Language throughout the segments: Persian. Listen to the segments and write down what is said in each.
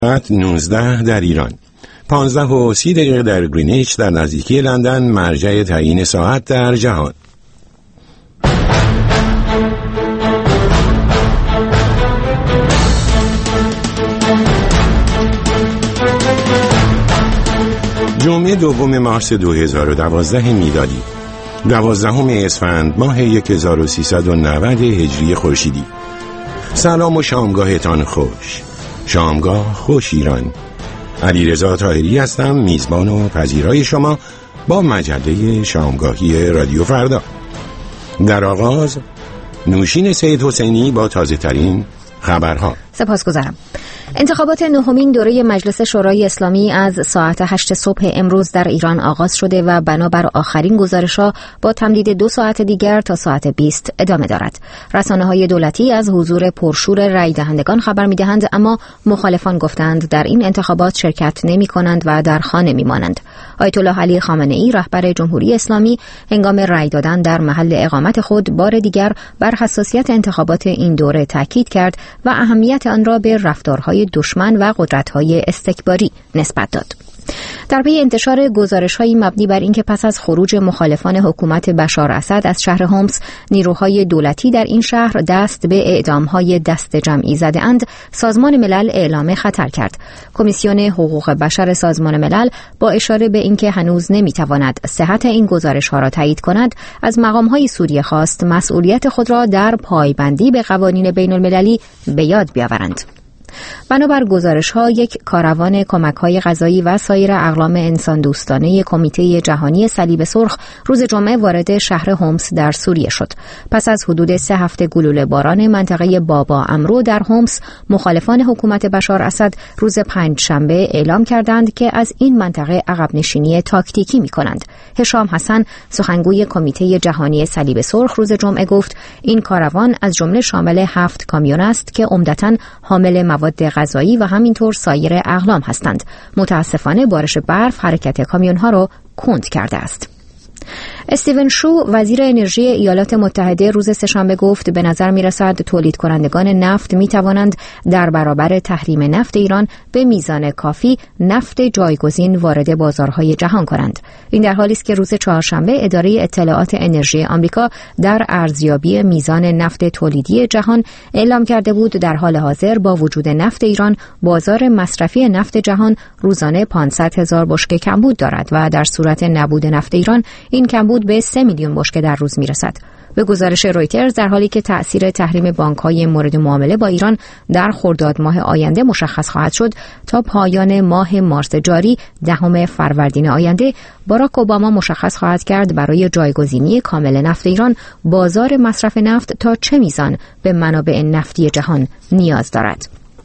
ساعت 19 در ایران، 15:30 در گرینویچ در نزدیکی لندن، مرجع تعیین ساعت در جهان. جمعه 2 مارس 2012 میلادی، 12 اسفند ماه 1390 هجری خورشیدی. سلام و شامگاهتان خوش. شامگاه خوش ایران. علیرضا طاهری هستم، میزبان و پذیرای شما با مجله شامگاهی رادیو فردا. در آغاز نوشین سید حسینی با تازه ترین خبرها. سپاسگزارم. انتخابات نهمین دوره مجلس شورای اسلامی از ساعت 8 صبح امروز در ایران آغاز شده و بنابر آخرین گزارش‌ها با تمدید 2 ساعت دیگر تا ساعت 20 ادامه دارد. رسانه‌های دولتی از حضور پرشور رای دهندگان خبر می‌دهند، اما مخالفان گفتند در این انتخابات شرکت نمی‌کنند و در خانه می‌مانند. آیت الله علی خامنه‌ای رهبر جمهوری اسلامی هنگام رای دادن در محل اقامت خود بار دیگر بر حساسیت انتخابات این دوره تاکید کرد و اهمیت آن را به رفتارهای دشمن و قدرت‌های استکباری نسبت داد. در پی انتشار گزارش‌های مبنی بر اینکه پس از خروج مخالفان حکومت بشار اسد از شهر هومس، نیروهای دولتی در این شهر دست به اعدام‌های دست جمعی زده‌اند، سازمان ملل اعلام خطر کرد. کمیسیون حقوق بشر سازمان ملل با اشاره به اینکه هنوز نمی‌تواند صحت این گزارش‌ها را تایید کند، از مقام‌های سوریه خواست مسئولیت خود را در پایبندی به قوانین بین‌المللی به یاد بیاورند. بنابر گزارش‌ها یک کاروان کمک‌های غذایی و سایر اقلام انسان دوستانه کمیته جهانی صلیب سرخ روز جمعه وارد شهر هومس در سوریه شد. پس از حدود 3 هفته گلوله باران منطقه بابا امرو در هومس، مخالفان حکومت بشار اسد روز پنجشنبه اعلام کردند که از این منطقه عقب نشینی تاکتیکی می‌کنند. هشام حسن، سخنگوی کمیته جهانی صلیب سرخ، روز جمعه گفت این کاروان از جمله شامل 7 کامیون است که عمدتاً حامل مواد غذایی و همینطور سایر اقلام هستند. متاسفانه بارش برف حرکت کامیون‌ها را کند کرده است. استیون شو، وزیر انرژی ایالات متحده، روز سه‌شنبه گفت به نظر می‌رسد تولید کنندگان نفت می‌توانند در برابر تحریم نفت ایران به میزان کافی نفت جایگزین وارد بازارهای جهان کنند. این در حالی است که روز چهارشنبه اداره اطلاعات انرژی آمریکا در ارزیابی میزان نفت تولیدی جهان اعلام کرده بود در حال حاضر با وجود نفت ایران، بازار مصرفی نفت جهان روزانه 500,000 بشکه کمبود دارد و در صورت نبود نفت ایران این کمبود به 3 میلیون بشکه در روز میرسد. به گزارش رویترز، در حالی که تأثیر تحریم بانک‌های مورد معامله با ایران در خرداد ماه آینده مشخص خواهد شد، تا پایان ماه مارس جاری 10 فروردین آینده باراک اوباما مشخص خواهد کرد برای جایگزینی کامل نفت ایران بازار مصرف نفت تا چه میزان به منابع نفتی جهان نیاز دارد.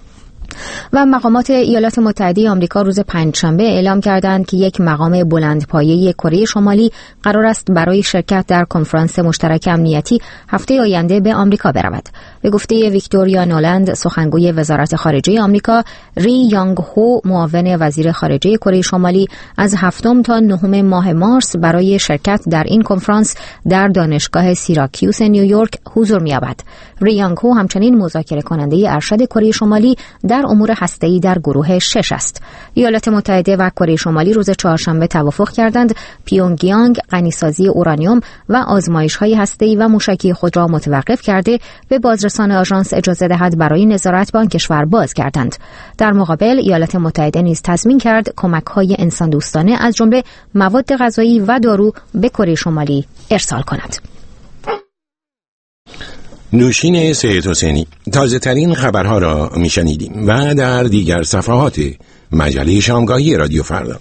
و مقامات ایالات متحده آمریکا روز پنجشنبه اعلام کردند که یک مقام بلندپایه کره شمالی قرار است برای شرکت در کنفرانس مشترک امنیتی هفته آینده به آمریکا برود. به گفته ویکتوریا نولند، سخنگوی وزارت خارجه آمریکا، ری یانگ هو، معاون وزیر خارجه کره شمالی، از 7 تا 9 ماه مارس برای شرکت در این کنفرانس در دانشگاه سیراکیوس نیویورک حضور می‌یابد. ری یانگ هو همچنین مذاکره کننده ارشد کره شمالی در امور هسته‌ای در گروه 6 است. ایالات متحده و کره شمالی روز چهارشنبه توافق کردند پیونگیانگ غنیسازی اورانیوم و آزمایش‌های هسته‌ای و موشکی خود را متوقف کرده به بازرسان آژانس اجازه دهد برای نظارت به آن کشور بازگردند. در مقابل ایالات متحده نیز تضمین کرد کمک‌های انسان دوستانه از جمله مواد غذایی و دارو به کره شمالی ارسال کند. نوشین سید حسینی، تازه ترین خبرها را میشنیدیم و در دیگر صفحات مجله شامگاهی رادیو فردا.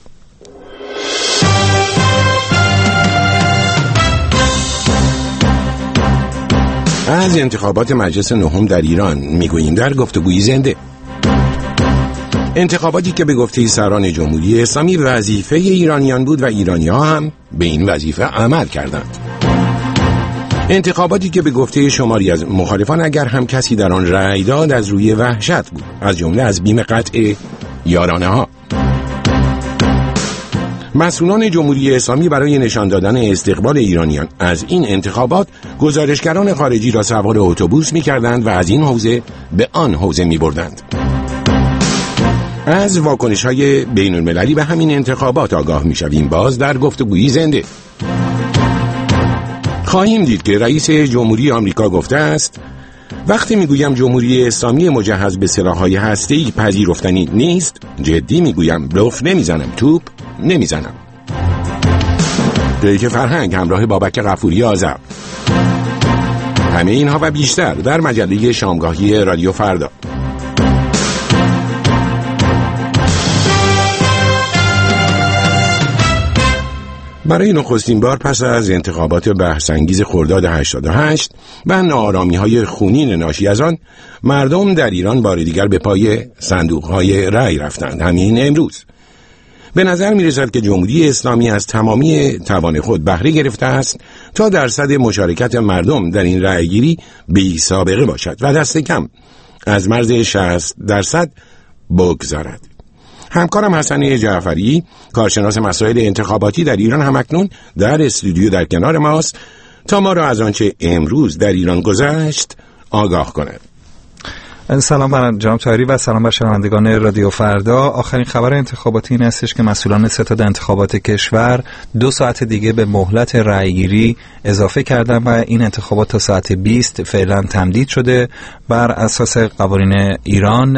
از انتخابات مجلس نهم در ایران میگوییم در گفتگوی زنده. انتخاباتی که به گفته سران جمهوری اسلامی وظیفه ایرانیان بود و ایرانی‌ها هم به این وظیفه عمل کردند. انتخاباتی که به گفته شماری از مخالفان اگر هم کسی در آن رأی داد از روی وحشت بود، از جمله از بیم قطع یارانه ها. مسئولان جمهوری اسلامی برای نشان دادن استقبال ایرانیان از این انتخابات گزارشگران خارجی را سوار اتوبوس می‌کردند و از این حوزه به آن حوزه می‌بردند. از واکنش‌های بین‌المللی به همین انتخابات آگاه می‌شویم. باز در گفتگویی زنده خواهیم دید که رئیس جمهوری آمریکا گفته است وقتی میگویم جمهوری اسلامی مجهز به سلاح‌های هسته‌ای پذیرفتنی نیست، جدی میگویم، بلوف نمیزنم، توپ نمیزنم. دیگه فرهنگ همراه بابک غفوری آذر. همه اینها و بیشتر در مجله شامگاهی رادیو فردا. برای نخستین بار پس از انتخابات بحث‌انگیز خرداد 88 و ناآرامی‌های خونین ناشی از آن، مردم در ایران بار دیگر به پای صندوق‌های رأی رفتند. همین امروز به نظر می‌رسد که جمهوری اسلامی از تمامی توان خود بهره گرفته است تا درصد مشارکت مردم در این رأیگیری بی‌سابقه باشد و دست کم از مرز 60% بگذارد. همکارم حسن جعفری، کارشناس مسائل انتخاباتی در ایران، همکنون در استودیو در کنار ماست تا ما را از آنچه امروز در ایران گذشت آگاه کند. سلام بر جناب طاهری و سلام بر شنوندگان رادیو فردا. آخرین خبر انتخاباتی این استش که مسئولان ستاد انتخابات کشور 2 ساعت دیگه به مهلت رأیگیری اضافه کردن و این انتخابات تا ساعت 20 فعلا تمدید شده. بر اساس قوانین ایران،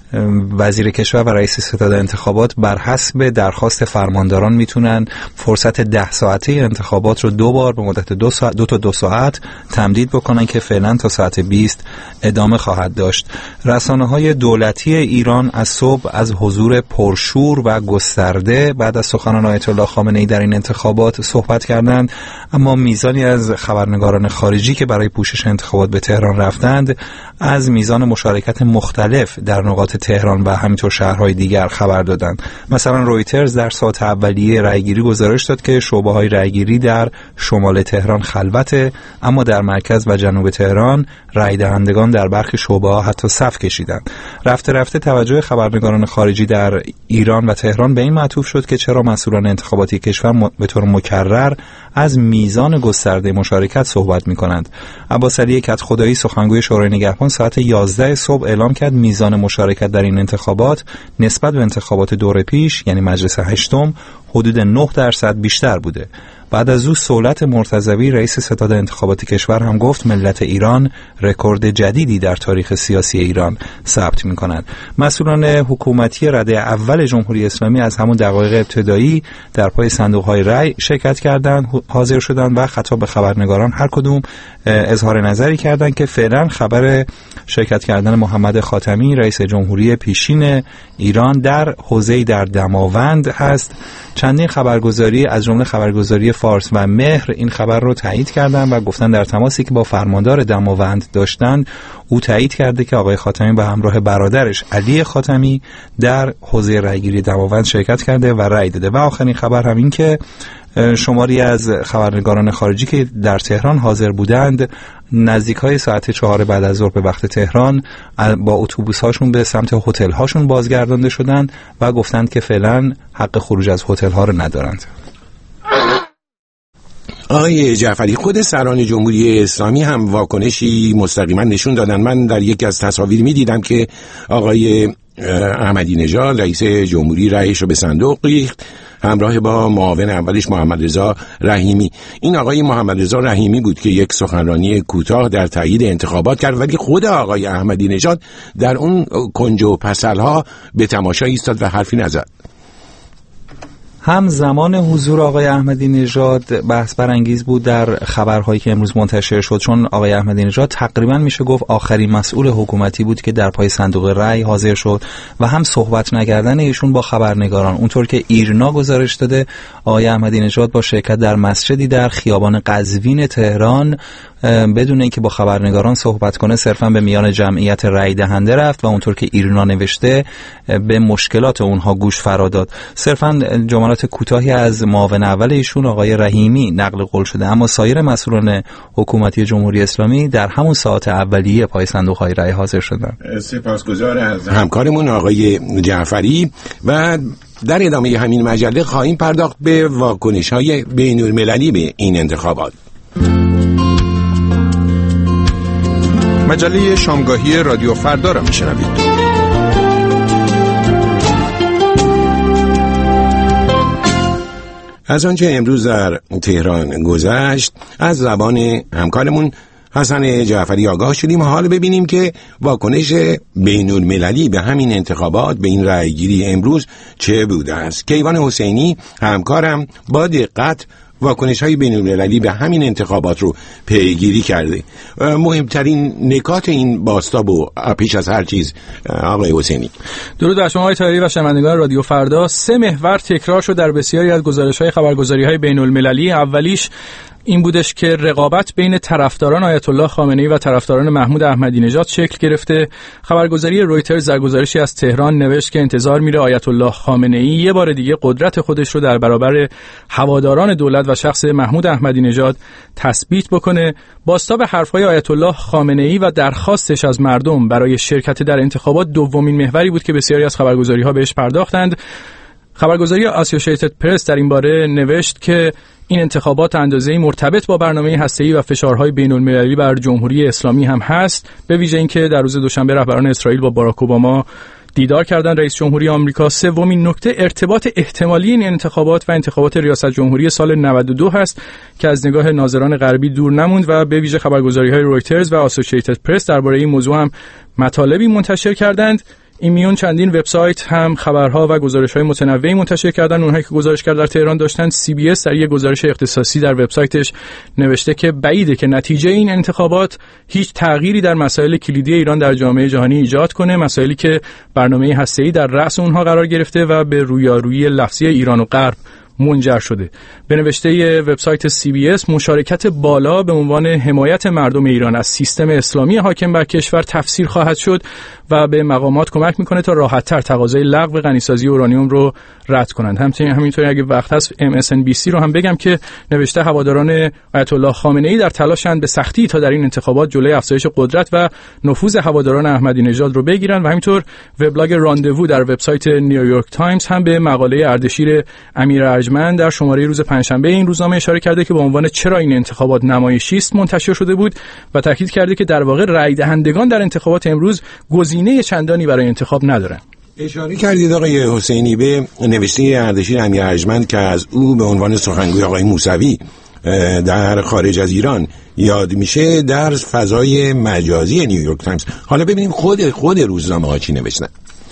وزیر کشور و رئیس ستاد انتخابات بر حسب درخواست فرمانداران میتونن فرصت 10 ساعته انتخابات رو 2 بار به مدت 2 ساعت تمدید بکنن که فعلا تا ساعت 20 ادامه خواهد داشت. رسانه‌های دولتی ایران از صبح از حضور پرشور و گسترده بعد از سخنان آیت الله خامنه‌ای در این انتخابات صحبت کردند، اما میزانی از خبرنگاران خارجی که برای پوشش انتخابات به تهران رفتند از میزان مشارکت مختلف در نقاط تهران و همینطور شهرهای دیگر خبر دادند. مثلا رویترز در ساعت اولیه رأیگیری گزارش داد که شعبه‌های رأیگیری در شمال تهران خلوته، اما در مرکز و جنوب تهران رأی دهندگان در برخی شعبه‌ها حتی صف کشیدند. رفته رفته توجه خبرنگاران خارجی در ایران و تهران به این معطوف شد که چرا مسئولان انتخاباتی کشور به طور مکرر از میزان گسترده مشارکت صحبت می‌کنند. عباس علی کدخدایی، سخنگوی شورای نگهبان، ساعت 11 صبح اعلام کرد میزان مشارکت در این انتخابات نسبت به انتخابات دور پیش یعنی مجلس هشتم حدود 9% بیشتر بوده. بعد از او سولت مرتضوی، رئیس ستاد انتخاباتی کشور، هم گفت ملت ایران رکورد جدیدی در تاریخ سیاسی ایران ثبت می‌کنند. مسئولان حکومتی رده اول جمهوری اسلامی از همون دقایق ابتدایی در پای صندوق‌های رأی شرکت کردند، حاضر شدند و خطاب به خبرنگاران هر کدوم اظهار نظری کردند که فعلا خبر شرکت کردن محمد خاتمی رئیس جمهوری پیشین ایران در حوزه‌ای در دماوند هست. چندین خبرگزاری از جمله خبرگزاری فارس و مهر این خبر رو تایید کردن و گفتن در تماسی که با فرماندار دماوند داشتن او تایید کرده که آقای خاتمی به همراه برادرش علی خاتمی در حوزه رأیگیری دماوند شرکت کرده و رأی داده. و آخرین خبر هم این که شماری از خبرنگاران خارجی که در تهران حاضر بودند نزدیک‌های ساعت 4 بعد از ظهر به وقت تهران با اتوبوس‌هاشون به سمت هتل‌هاشون بازگردانده شدند و گفتند که فعلا حق خروج از هتل‌ها رو ندارند. آقای جعفری، خود سران جمهوری اسلامی هم واکنشی مستقیما نشون دادن. من در یکی از تصاویر می‌دیدم که آقای احمدی نژاد رئیس جمهوری رأیش رو به صندوق ریخت همراه با معاون اولش محمد رضا رحیمی. این آقای محمد رضا رحیمی بود که یک سخنرانی کوتاه در تایید انتخابات کرد، ولی خود آقای احمدی نژاد در اون کنج و پسل‌ها به تماشا ایستاد و حرفی نزد. هم زمان حضور آقای احمدی نژاد بحث برانگیز بود در خبرهایی که امروز منتشر شد، چون آقای احمدی نژاد تقریبا میشه گفت آخرین مسئول حکومتی بود که در پای صندوق رأی حاضر شد و هم صحبت نکردن ایشون با خبرنگاران. اونطور که ایرنا گزارش داده آقای احمدی نژاد با شرکت در مسجدی در خیابان قزوین تهران بدون اینکه با خبرنگاران صحبت کنه صرفا به میان جمعیت رأی دهنده رفت و اونطور که ایرنا نوشته به مشکلات اونها گوش فرا داد. صرفا جملات کوتاهی از معاون اول ایشون آقای رحیمی نقل قول شده، اما سایر مسئولان حکومتی جمهوری اسلامی در همون ساعت اولیه پای صندوق‌های رأی حاضر شدند. سپاسگزار از همکارمون آقای جعفری و در ادامه همین مجله خواهیم پرداخت به واکنش‌های بین‌المللی به این انتخابات. مجله شامگاهی رادیو فردا را میشنوید. از آنچه امروز در تهران گذشت از زبان همکارمون حسن جعفری آگاه شدیم و حالا ببینیم که واکنش بین المللی به همین انتخابات، به این رأیگیری امروز چه بوده است. کیوان حسینی همکارم با دقت واکنش‌های بین‌المللی به همین انتخابات رو پیگیری کرده. مهمترین نکات این بازتاب و پیش از هر چیز آقای حسینی. درود بر شما آقای طاهری و شنوندگان رادیو فردا. 3 محور تکرار شد در بسیاری از گزارش‌های خبرگزاری‌های بین‌المللی. اولیش این بودش که رقابت بین طرفداران آیت الله خامنه‌ای و طرفداران محمود احمدی نژاد شکل گرفته. خبرگزاری رویترز در گزارشی از تهران نوشت که انتظار میره آیت الله خامنه‌ای یه بار دیگه قدرت خودش رو در برابر هواداران دولت و شخص محمود احمدی نژاد تثبیت بکنه. بازتاب حرف‌های آیت الله خامنه‌ای و درخواستش از مردم برای شرکت در انتخابات دومین محوری بود که بسیاری از خبرگزاری‌ها بهش پرداختند. خبرگزاری اسوسییتد پرس در این باره نوشت که این انتخابات اندازه‌ای مرتبط با برنامه هسته‌ای و فشارهای بین‌المللی بر جمهوری اسلامی هم هست، به ویژه اینکه در روز دوشنبه رهبران اسرائیل با باراک اوباما دیدار کردن رئیس جمهوری آمریکا. سومین نکته ارتباط احتمالی این انتخابات و انتخابات ریاست جمهوری سال 92 هست که از نگاه ناظران غربی دور نموند و به ویژه خبرگزاری‌های رویترز و اسوسییتد پرس درباره این موضوع هم مطالبی منتشر کردند. این میون چندین وبسایت هم خبرها و گزارش‌های متنوعی منتشر کردن. اونهایی که گزارشگر در تهران داشتن، CBS در یک گزارش اختصاصی در وبسایتش نوشته که بعیده که نتیجه این انتخابات هیچ تغییری در مسائل کلیدی ایران در جامعه جهانی ایجاد کنه، مسائلی که برنامه هسته‌ای در رأس اونها قرار گرفته و به رویارویی لفظی ایران و غرب منجر شده. به نوشته وبسایت CBS مشارکت بالا به عنوان حمایت مردم ایران از سیستم اسلامی حاکم بر کشور تفسیر خواهد شد و به مقامات کمک میکنه تا راحت‌تر تقاضای لغو غنیسازی اورانیوم رو رد کنند. همینطوری اگه وقت هست MSNBC رو هم بگم که نوشته هواداران آیت الله خامنه‌ای در تلاشند به سختی تا در این انتخابات جلوی افزایش قدرت و نفوذ هواداران احمدی نژاد رو بگیرن و همینطور وبلاگ راندوو در وبسایت نیویورک تایمز هم به مقاله اردشیر امیر ارجمند در شماره روز پنجشنبه این روزنامه اشاره کرده که با عنوان چرا این انتخابات نمایشی است منتشر شده بود و تاکید کرده که در واقع رأی دهندگان در انتخابات امروز گزینه چندانی برای انتخاب ندارن. اشاره کردید آقای حسینی به نوشته اردشیر امیر ارجمند که از او به عنوان سخنگوی آقای موسوی در خارج از ایران یاد میشه در فضای مجازی نیویورک تایمز. حالا ببینیم خود روزنامه ها چی نوشتن.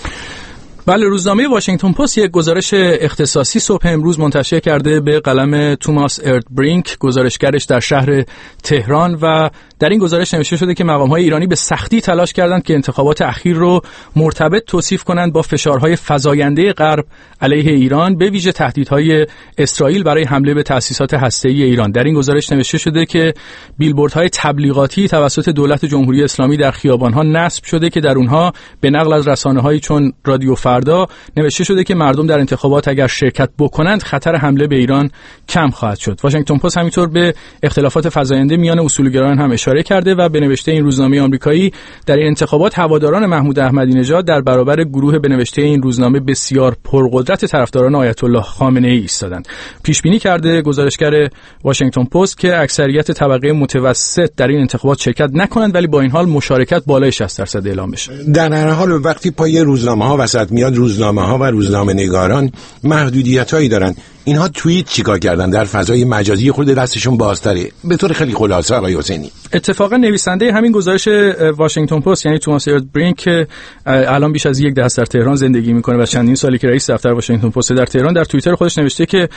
بله، روزنامه واشنگتن پست یک گزارش اختصاصی صبح امروز منتشر کرده به قلم توماس اردبرینک، گزارشگرش در شهر تهران، و در این گزارش نوشته شده که مقام‌های ایرانی به سختی تلاش کردند که انتخابات اخیر رو مرتبط توصیف کنند با فشارهای فزاینده غرب علیه ایران، به ویژه تهدیدهای اسرائیل برای حمله به تأسیسات هسته‌ای ایران. در این گزارش نوشته شده که بیلبوردهای تبلیغاتی توسط دولت جمهوری اسلامی در خیابان‌ها نصب شده که در اونها به نقل از رسانه‌هایی چون رادیو فردا نوشته شده که مردم در انتخابات اگر شرکت بکنند خطر حمله به ایران کم خواهد شد. واشنگتن پست همینطور به اختلافات فزاینده میان اصولگرایان هم اشاره کرده و به نوشته این روزنامه آمریکایی در این انتخابات هواداران محمود احمدی نژاد در برابر گروه به نوشته این روزنامه بسیار پرقدرت طرفداران آیت الله خامنه‌ای ایستادند. پیش بینی کرده گزارشگر واشنگتن پست که اکثریت طبقه متوسط در این انتخابات شرکت نکنند، ولی با این حال مشارکت بالای 60% اعلام بشه. در هر حال وقتی پای روزنامه‌ها وسط میاد، روزنامه‌ها و روزنامه‌نگاران محدودیت‌هایی دارن. اینها توییت چیکار کردن؟ در فضای مجازی خود دستشون بازتره. به طور خیلی خلاصه آقای حسینی، اتفاقا نویسنده همین گزارش واشنگتن پست یعنی توماس اردبرینک که الان بیش از یک دهه در تهران زندگی میکنه و چندین سالی که رئیس دفتر واشنگتن پست در تهران، در توییتر خودش نوشته که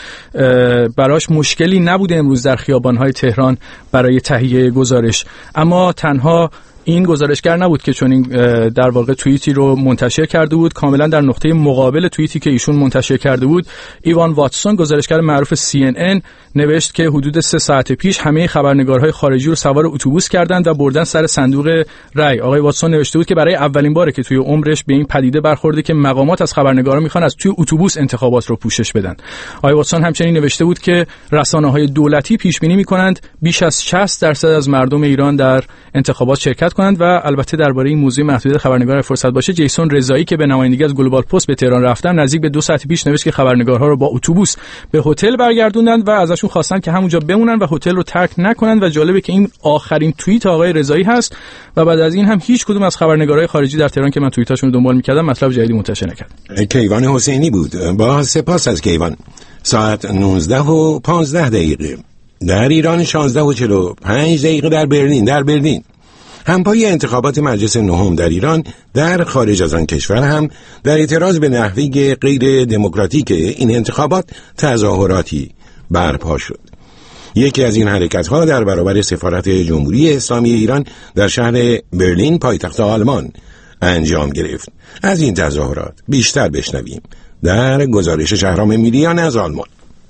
براش مشکلی نبوده امروز در خیابان‌های تهران برای تهیه گزارش، اما تنها این گزارشگر نبود که چون این در واقع توییتی رو منتشر کرده بود. کاملا در نقطه مقابل توییتی که ایشون منتشر کرده بود، ایوان واتسون گزارشگر معروف CNN نوشت که حدود 3 ساعت پیش همه خبرنگارهای خارجی رو سوار اتوبوس کردند و بردن سر صندوق رای. آقای واتسون نوشته بود که برای اولین باره که توی عمرش به این پدیده برخورده که مقامات از خبرنگارا میخوان از توی اتوبوس انتخابات رو پوشش بدن. آقای واتسون همچنین نوشته بود که رسانه‌های دولتی پیش بینی میکنند بیش از 60% از مردم ایران در انتخابات شرکت کنند. و البته درباره این موضوع محدودیت خبرنگار فرصت باشه، جیسون رضایی که به نمایندگی از گلوبال پست به تهران رفتن نزدیک به 2 ساعت پیش نوشت که خبرنگارها رو با اتوبوس به هتل برگردوندند و ازشون خواستن که همونجا بمونن و هتل رو ترک نکنند. و جالبه که این آخرین توییت آقای رضایی هست و بعد از این هم هیچ کدوم از خبرنگارهای خارجی در تهران که من توییتاشون رو دنبال می‌کردم مطلب جدیدی منتشر نکرد. کیوان حسینی بود. با سپاس از کیوان. ساعت 19:15 در ایران، 16:45 در برلین. همپای انتخابات مجلس نهم در ایران در خارج از آن کشور هم در اعتراض به نحوه غیر دموکراتیک این انتخابات تظاهراتی برپا شد. یکی از این حرکت‌ها در برابر سفارت جمهوری اسلامی ایران در شهر برلین پایتخت آلمان انجام گرفت. از این تظاهرات بیشتر بشنویم در گزارش شهرام میلیان از آلمان.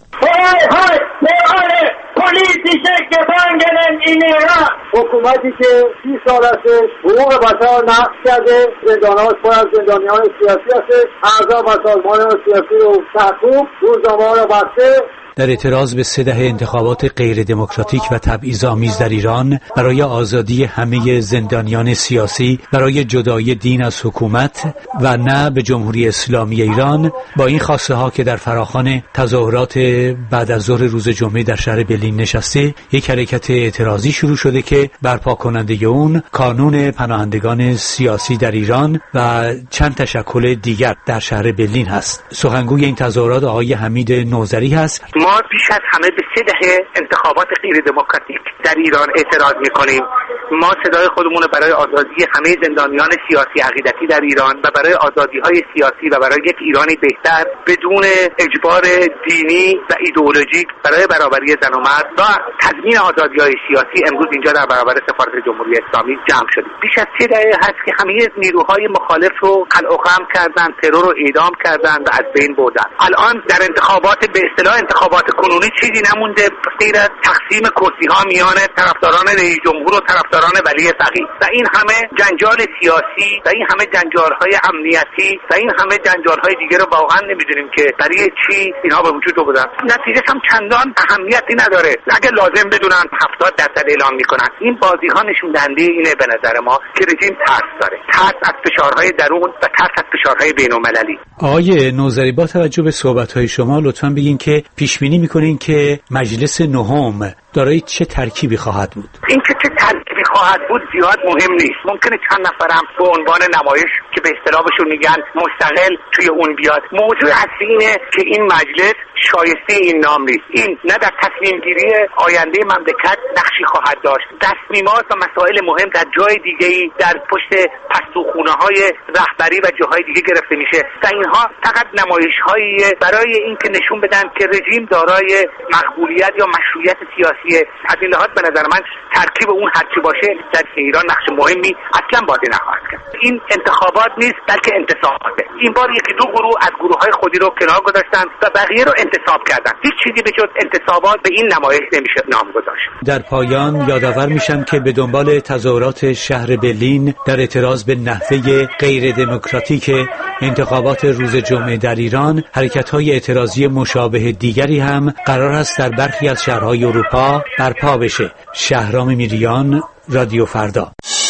حکومتی که 30 سال است حقوق بشر نقض کرده، زندان‌ها پر از زندانیان سیاسی است، اعضا و سازمان سیاسی رو تعقیب، روزنامه‌ها رو بسته. در اعتراض به 3 دهه انتخابات غیر دموکراتیک و تبعیض‌آمیز در ایران، برای آزادی همه زندانیان سیاسی، برای جدایی دین از حکومت و نه به جمهوری اسلامی ایران، با این خواسته ها که در فراخوان تظاهرات بعد از ظهر روز جمعه در شهر برلین نشسته، یک حرکت اعتراضی شروع شده که برپا کننده اون کانون پناهندگان سیاسی در ایران و چند تشکل دیگر در شهر برلین هست. سخنگوی این تظاهرات آقای حمید نوذری هست. ما بیش از همه به 3 دهه انتخابات غیر دموکراتیک در ایران اعتراض می‌کنیم. ما صدای خودمون برای آزادی همه زندانیان سیاسی عقیدتی در ایران و برای آزادی‌های سیاسی و برای یک ایرانی بهتر بدون اجبار دینی و ایدئولوژیک برای برابری زن و مرد و تضمین آزادی‌های سیاسی امروز اینجا در برابر سفارت جمهوری اسلامی جمع شدیم. بیش از 3 دهه هست که همه نیروهای مخالف رو قلع و قم کردن، ترور رو اعدام کردن و از بین بردن. الان در انتخابات به اصطلاح انتخابات کنونی چیزی نمونده غیر از تقسیم کرسی‌ها میان طرفداران رئیس جمهور و طرفداران ولی فقیه و این همه جنجال سیاسی و این همه جنجال‌های امنیتی و این همه جنجال‌های دیگه رو واقعا نمی‌دونیم که برای چی اینها به وجود آوردن. نتیجه هم چندان اهمیتی نداره. اگه لازم بدونن 70% اعلام می‌کنن. این بازی‌ها نشون دهنده اینه به نظر ما که رژیم ترس داره. ترس از فشارهای درون و ترس از فشارهای بین‌المللی. آقای نوذری، با توجه به صحبت‌های شما لطفاً بگین که پیش‌بینی می‌کنین که مجلس نهم دارای چه ترکیبی خواهد بود؟ این که چه ترکیبی خواهد بود زیاد مهم نیست. ممکنه چند نفرم به عنوان نمایش که به اصطلاح بهشون میگن مستقل توی اون بیاد. موضوع اصلی اینه که این مجلس شایسته این نام نیست. این نه در تصمیم گیری آینده مملکت نقشی خواهد داشت. تصمیمات و مسائل مهم در جای دیگه‌ای در پشت پستوخونه‌های رهبری و جاهای دیگه گرفته میشه و اینها فقط نمایش‌هایی برای اینکه نشون بدن که رژیم دارای مقبولیت یا مشروعیت سیاسی. از این لحاظ به نظر من ترکیب اون هرچی باشه در ایران نقش مهمی اصلا بازی نخواهد کرد. این انتخابات نیست بلکه انتصاباته. این بار 1-2 گروه از گروه‌های خودی رو کنار گذاشتن و بقیه رو انتصاب کردن. هیچ چیزی به جز انتصابات به این نمایش نمیشه نام گذاشت. در پایان یادآور میشم که به دنبال تظاهرات شهر برلین در اعتراض به نحوه غیر دموکراتیک انتخابات روز جمعه در ایران، حرکت‌های اعتراضی مشابه دیگری هم قرار است در برخی از شهرهای اروپا برپا بشه. شهرام میریان، رادیو فردا.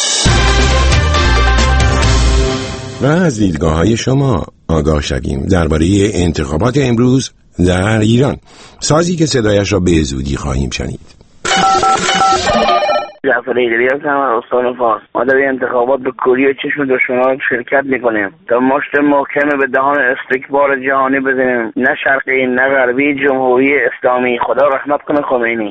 و از دیدگاه‌های شما آگاه شویم درباره انتخابات امروز در ایران، سازی که صدایش را به زودی خواهیم شنید. جعفر ایدری هستم از استان فارس. ما در انتخابات به کوری و چشم دشمنان شرکت میکنیم تا مشت محکم به دهان استکبار جهانی بزنیم، نه شرقی نه غربی، جمهوری اسلامی. خدا رحمت کنه خمینی.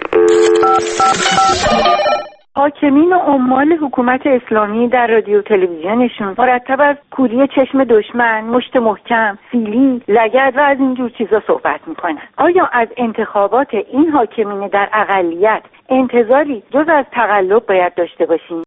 حاکمین و عمال حکومت اسلامی در رادیو تلویزیونشون مرتب از کوری چشم دشمن، مشت محکم، سیلی، لگد و از اینجور چیزا صحبت میکنن. آیا از انتخابات این حاکمین در اقلیت انتظاری جز از تقلب باید داشته باشیم؟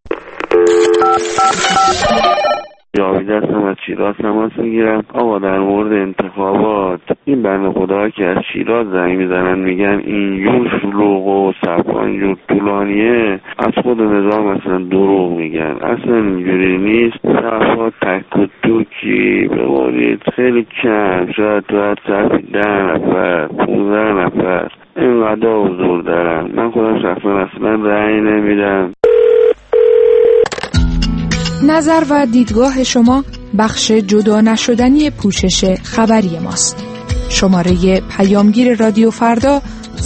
جاوید هستم از شیراز تماس میگیرم. آقا در مورد انتخابات این بنده خدا که از شیراز زنگ میزنن میگن اینجور شلوغ و صفحه اینجور طولانیه، از خود نظام اصلا دروغ میگن. اصلا اینجوری نیست. صفحه تک و توکی بقولید خیلی کم، شاید تو هر صفحه 10 نفر 15 نفر اینقدر حضور دارن. من خودم شخصا اصلا رأی نمیدم. نظر و دیدگاه شما بخش جدا نشدنی پوشش خبری ماست. شماره پیامگیر رادیو فردا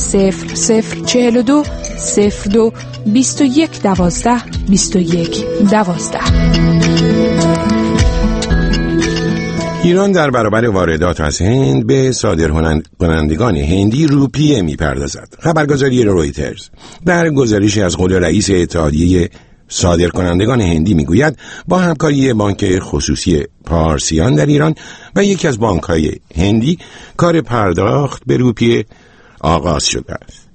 0042 02 21 12 21 12. ایران در برابر واردات از هند به صادرکنندگان هندی روپیه می‌پردازد. خبرگزاری رویترز در گزارشی از قول رئیس اتحادیه صادرکنندگان هندی میگوید با همکاری بانک خصوصی پارسیان در ایران و یکی از بانک‌های هندی کار پرداخت به روپیه آغاز شده است.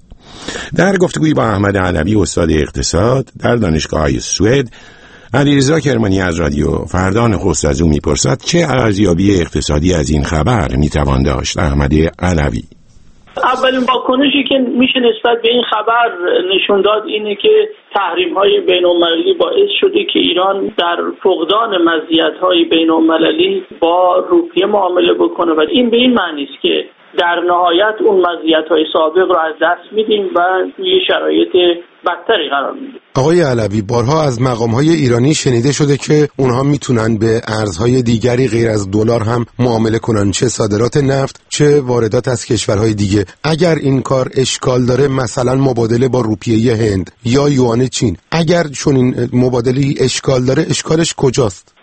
در گفتگویی با احمد علوی استاد اقتصاد در دانشگاه‌های سوئد، علیرضا کرمانی از رادیو فردا نخست از او میپرسد چه ارزیابی اقتصادی از این خبر میتوان داشت. احمد علوی: اولین واکنشی که میشه نسبت به این خبر نشون داد اینه که تحریم‌های بین‌المللی باعث شده که ایران در فقدان مزیت‌های بین‌المللی با روپیه معامله بکنه و این به این معنی است که در نهایت اون مزیت‌های سابق رو از دست میدیم و توی شرایط بدتری قرار میدیم. آقای علوی، بارها از مقام‌های ایرانی شنیده شده که اونها میتونن به ارزهای دیگری غیر از دلار هم معامله کنن، چه صادرات نفت چه واردات از کشورهای دیگه. اگر این کار اشکال داره، مثلا مبادله با روپیه هند یا یوان چین، اگر چنین مبادله‌ای اشکال داره، اشکالش کجاست؟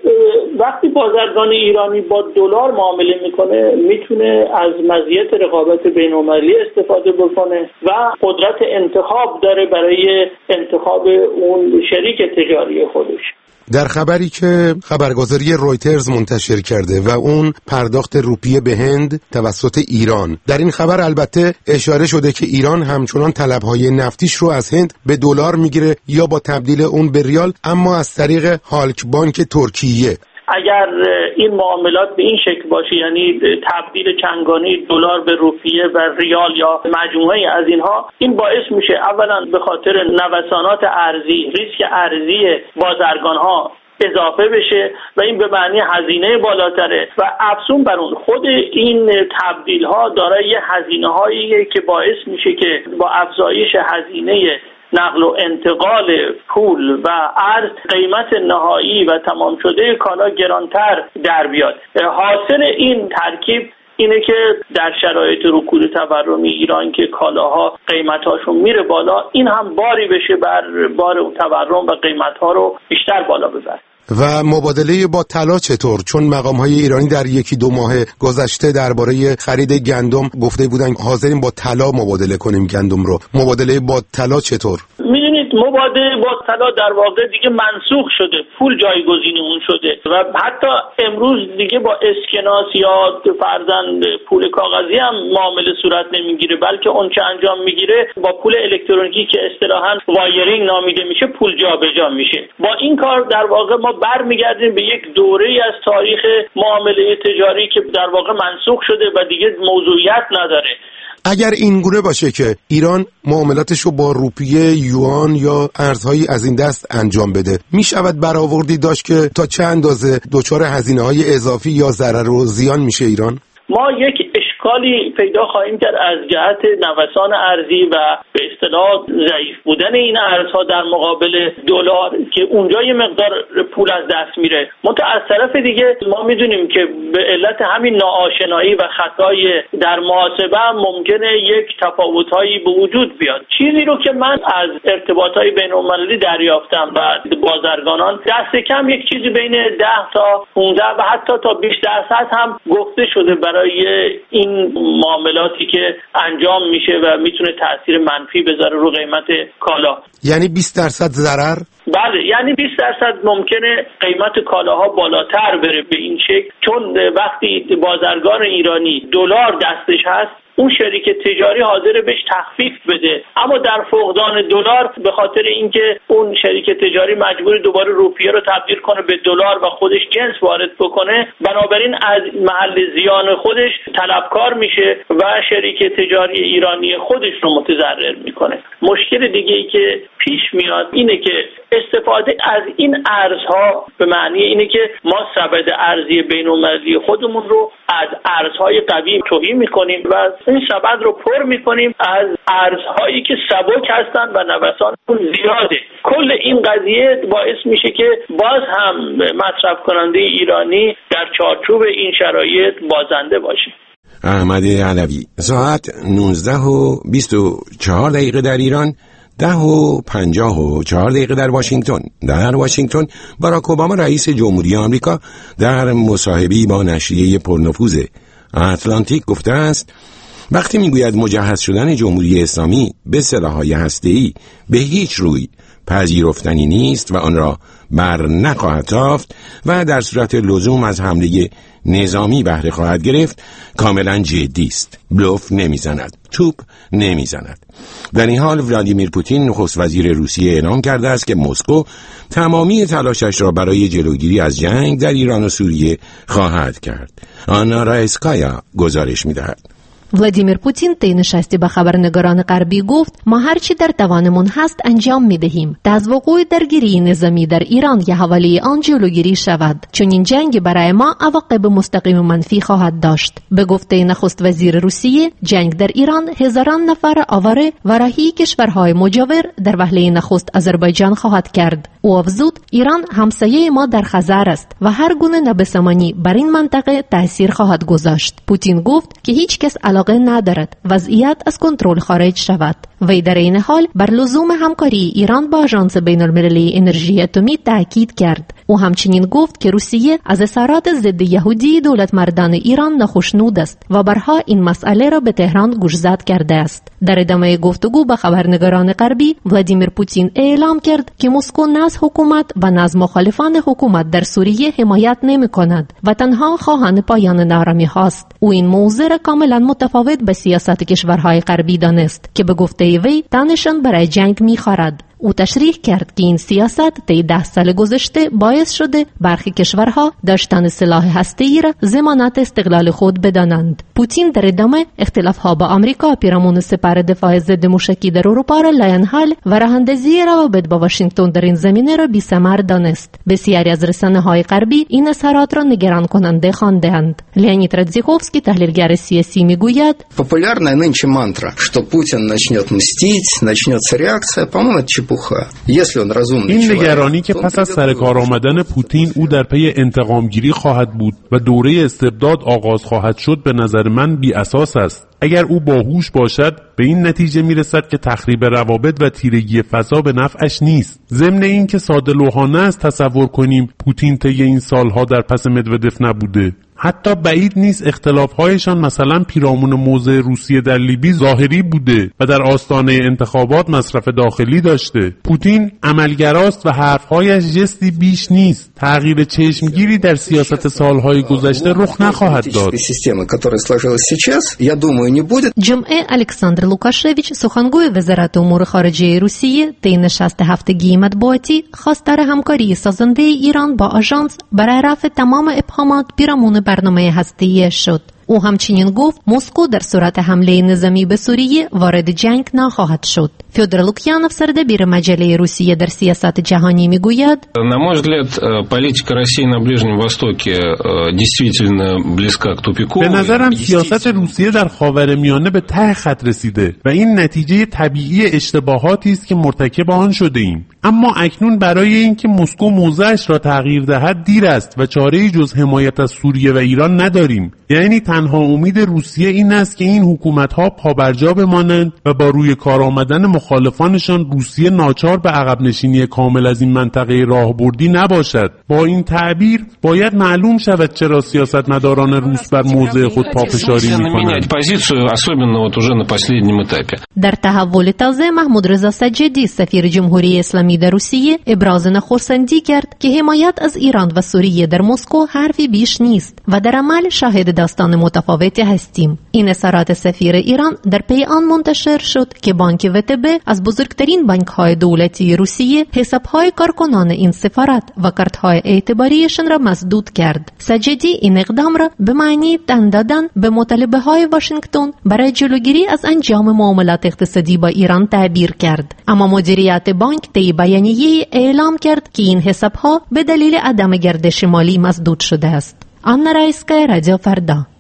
وقتی بازرگان ایرانی با دلار معامله میکنه میتونه از مزیت رقابت بین‌المللی استفاده بکنه و قدرت انتخاب داره برای انتخاب اون شریک تجاری خودش. در خبری که خبرگزاری رویترز منتشر کرده و اون پرداخت روپیه به هند توسط ایران، در این خبر البته اشاره شده که ایران همچنان طلب‌های نفتیش رو از هند به دلار میگیره یا با تبدیل اون به ریال، اما از طریق هالک بانک ترکیه. اگر این معاملات به این شکل باشه، یعنی تبدیل چنگانی دلار به روپیه و ریال یا مجموعه از اینها، این باعث میشه اولا به خاطر نوسانات ارزی، ریسک ارزی بازرگان ها اضافه بشه و این به معنی هزینه بالاتره و افزون بر اون خود این تبدیل ها دارای هزینه هایی که باعث میشه که با افزایش هزینه نقل و انتقال پول و ارز قیمت نهایی و تمام شده کالا گرانتر در بیاد. حاصل این ترکیب اینه که در شرایط رکود تورمی ایران که کالاها قیمتاشون میره بالا، این هم باری بشه بر بار تورم و قیمتها رو بیشتر بالا ببره. و مبادله با طلا چطور؟ چون مقام‌های ایرانی در یکی دو ماه گذشته درباره خرید گندم گفته بودن حاضرین با طلا مبادله کنیم گندم رو. مبادله با طلا چطور؟ میدونید مبادله با طلا در واقع دیگه منسوخ شده، پول جایگزین اون شده و حتی امروز دیگه با اسکناس یا فرضاً پول کاغذی هم معامله صورت نمیگیره، بلکه اون چه انجام میگیره با پول الکترونیکی که اصطلاحاً وایرینگ نامیده میشه پول جابجا میشه. با این کار در واقع ما برمیگردیم به یک دوره‌ای از تاریخ معامله تجاری که در واقع منسوخ شده و دیگه موضوعیت نداره. اگر این گونه باشه که ایران معاملاتش رو با روپیه، یوان یا ارزهایی از این دست انجام بده، میشود برآوردی داشت که تا چه اندازه دچار هزینه‌های اضافی یا ضرر و زیان میشه ایران؟ ما یک اشکالی پیدا خواهیم کرد از جهت نوسان ارزی و به اصطلاح ضعیف بودن این ارزها در مقابل دلار که اونجا یه مقدار پول از دست میره. منتها از طرف دیگه ما میدونیم که به علت همین ناآشنایی و خطای در محاسبه ممکنه یک تفاوت‌هایی به وجود بیاد. چیزی رو که من از ارتباطات بین‌المللی دریافتم و بازرگانان دست کم یک چیزی بین 10 تا 15 و حتی تا 20% هم گفته شده برای این معاملاتی که انجام میشه و میتونه تأثیر منفی بذاره رو قیمت کالا. یعنی 20% ضرر؟ بله، یعنی 20% ممکنه قیمت کالاها بالاتر بره به این شکل، چون وقتی بازرگان ایرانی دلار دستش هست اون شریک تجاری حاضر بهش تخفیف بده، اما در فقدان دلار به خاطر اینکه اون شریک تجاری مجبور دوباره روپیه رو تبدیل کنه به دلار و خودش جنس وارد بکنه، بنابراین از محل زیان خودش طلبکار میشه و شریک تجاری ایرانی خودش رو متضرر میکنه. مشکل دیگه ای که پیش میاد اینه که استفاده از این ارزها به معنی اینه که ما سبد ارزی بین‌المللی خودمون رو از ارزهای قوی توهی میکنیم و این سبد رو پر میکنیم از ارزهایی که سبک هستن و نوسانشون زیاده. کل این قضیه باعث میشه که باز هم مصرف کننده ایرانی در چارچوب این شرایط بازنده باشه. احمد علوی. ساعت 19:24 در ایران 10:54 در واشنگتن باراک اوباما رئیس جمهوری آمریکا در مصاحبه‌ای با نشریه پرنفوذ اتلانتیک گفته است وقتی میگوید مجهز شدن جمهوری اسلامی به سلاح‌های هسته‌ای به هیچ روی پذیرفتنی نیست و آن را بر نخواهد تافت و در صورت لزوم از حمله نظامی بهره خواهد گرفت، کاملا جدی است. بلوف نمیزند، توپ نمیزند. در این حال ولادیمیر پوتین نخست وزیر روسیه اعلام کرده است که مسکو تمامی تلاشش را برای جلوگیری از جنگ در ایران و سوریه خواهد کرد. آنا رایسکایا گزارش می‌دهد. ولادیمیر پوتین طی نشستی با خبرنگاران غربی گفت ما هرچی در توانمون هست انجام میدهیم تا از وقوع درگیری نظامی در ایران یا حوالی آن جلوگیری شود، چون این جنگ برای ما عواقب مستقیم منفی خواهد داشت. به گفته نخست وزیر روسیه، جنگ در ایران هزاران نفر آواره و راهی کشورهای مجاور در وهله نخست آذربایجان خواهد کرد. او افزود ایران همسایه ما در خطر است و هر گونه نابسامانی بر این منطقه تاثیر خواهد گذاشت. پوتین گفت که هیچ کس علاقه ندارد وضعیت از کنترل خارج شود. وی در این حال بر لزوم همکاری ایران با آژانس بین‌المللی انرژی اتمی تاکید کرد. او همچنین گفت که روسیه از اظهارات ضد یهودی دولت مردان ایران ناخشنود است و بارها این مسئله را به تهران گوشزد کرده است. در ادامه گفتگو با خبرنگاران غربی، ولادیمیر پوتین اعلام کرد که مسکو نه از حکومت و نه از مخالفان حکومت در سوریه حمایت نمی‌کند و تنها خواهان پایان نارامی هاست. او این موضوع را کاملا متفاوت به سیاست کشورهای غربی دانست که به گفته وی تنشان برای جنگ می‌خورد. او تشریح کرد که این سیاست طی 10 سال گذشته باعث شده برخی کشورها داشتن سلاح هسته‌ای را ضمانت استقلال خود بدانند. پوتین در ادامه اختلاف‌ها با آمریکا پیرامون سپر دفاع ضد موشکی در اروپا را لاین حل و راه‌اندازی روابط با واشنگتن در این زمینه را بی‌ثمر دانست. بسیاری از رسانه‌های غربی این اظهارات را نگران کننده خواندند. لئونید رادزیخوفسکی تحلیلگر سیاسی میگوید популярная нынче мантра, что Путин начнет мстить, начнется реакция, по-моему, این نگرانی که پس از سر کار آمدن پوتین او در پی انتقامگیری خواهد بود و دوره استبداد آغاز خواهد شد به نظر من بی اساس است. اگر او باهوش باشد به این نتیجه میرسد که تخریب روابط و تیرگی فضا به نفعش نیست. ضمن این که ساده لوحانه است تصور کنیم پوتین طی این سالها در پس مدودف نبوده. حتی بعید نیست اختلاف‌هایشان مثلا پیرامون موضع روسیه در لیبی ظاهری بوده و در آستانه انتخابات مصرف داخلی داشته. پوتین عملگراست و حرف‌هایش جستی بیش نیست. تغییر چشمگیری در سیاست سالهای گذشته رخ نخواهد داد. جمعه الکساندر لوکاشویچ سخنگوی وزارت امور خارجه روسیه طی نشست هفتگی مطبوعاتی خواستار همکاری سازنده ایران با آژانس برای رفع تمام ابهامات پیرامون برنامه هسته‌ای شد. او همچنین گفت مسکو در صورت حمله نظامی به سوریه وارد جنگ نخواهد شد. فیودور لوکیانوف سردبیر مجله روسیه در سیاست جهانی میگوید На мой взгляд, политика России на Ближнем Востоке действительно близка к тупику. به نظرم سیاست روسیه در خاورمیانه به ته خط رسیده و این نتیجه طبیعی اشتباهاتی است که مرتکب آن شده ایم. اما اکنون برای اینکه مسکو موضعش را تغییر دهد دیر است و چاره‌ای جز حمایت از سوریه و ایران نداریم. یعنی تنها امید روسیه این است که این حکومت‌ها پابرجا بمانند و با روی کار آمدن مخالفانشان روسیه ناچار به عقب نشینی کامل از این منطقه راهبردی نباشد. با این تعبیر باید معلوم شود چرا سیاستمداران روس بر موضع خود پافشاری می‌کنند. در تحول تازه محمود رضا سجادی سفیر جمهوری اسلامی در روسیه ابراز خرسندی کرد که حمایت از ایران و سوریه در مسکو حرفی بیش نیست و در عمل شاهد داستان متفاوتی هستیم. این اظهارات سفیر ایران در پی آن منتشر شد که بانک وتب از بزرگترین بانک‌های دولتی روسیه حساب‌های کارکنان این سفارت و کارت‌های اعتباریشان را مسدود کرد. سجادی این اقدام را به معنی تن دادن به مطالبه‌های واشنگتن برای جلوگیری از انجام معاملات اقتصادی با ایران تعبیر کرد. اما مدیریت بانک طی بیانیه‌ای اعلام کرد که این حساب‌ها به دلیل عدم گردش مالی مسدود شده است. آنا رایسکایا، رادیو فردا.